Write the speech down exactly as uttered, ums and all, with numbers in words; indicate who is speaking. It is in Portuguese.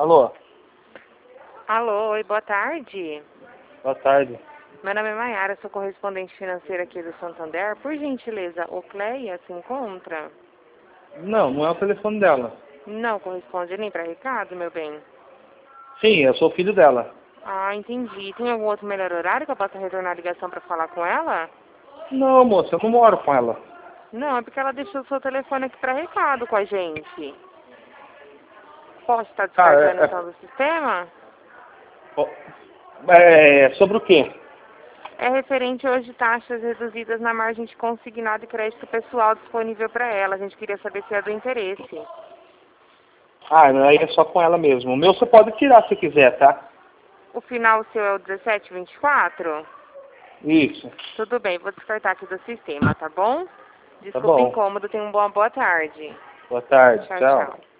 Speaker 1: Alô?
Speaker 2: Alô, oi, boa tarde.
Speaker 1: Boa tarde.
Speaker 2: Meu nome é Maiara, sou correspondente financeira aqui do Santander. Por gentileza, o Cleia se encontra?
Speaker 1: Não, não é o telefone dela.
Speaker 2: Não corresponde nem para recado, meu bem?
Speaker 1: Sim, eu sou filho dela.
Speaker 2: Ah, entendi. Tem algum outro melhor horário que eu possa retornar a ligação para falar com ela?
Speaker 1: Não, moça, eu não moro com ela.
Speaker 2: Não, é porque ela deixou o seu telefone aqui para recado com a gente. Posso estar
Speaker 1: Ah,
Speaker 2: descartando
Speaker 1: é,
Speaker 2: então do sistema?
Speaker 1: é, é sobre o quê?
Speaker 2: É referente hoje taxas reduzidas na margem de consignado e crédito pessoal disponível para ela. A gente queria saber se é do interesse.
Speaker 1: Ah, não, aí é só com ela mesmo. O meu você pode tirar se quiser, tá?
Speaker 2: O final seu é o dezessete vinte e quatro?
Speaker 1: Isso.
Speaker 2: Tudo bem, vou descartar aqui do sistema, tá bom?
Speaker 1: Tá
Speaker 2: Desculpa o
Speaker 1: bom.
Speaker 2: incômodo, tenha uma boa, boa tarde.
Speaker 1: Boa tarde,
Speaker 2: Tchau,
Speaker 1: tchau.
Speaker 2: tchau.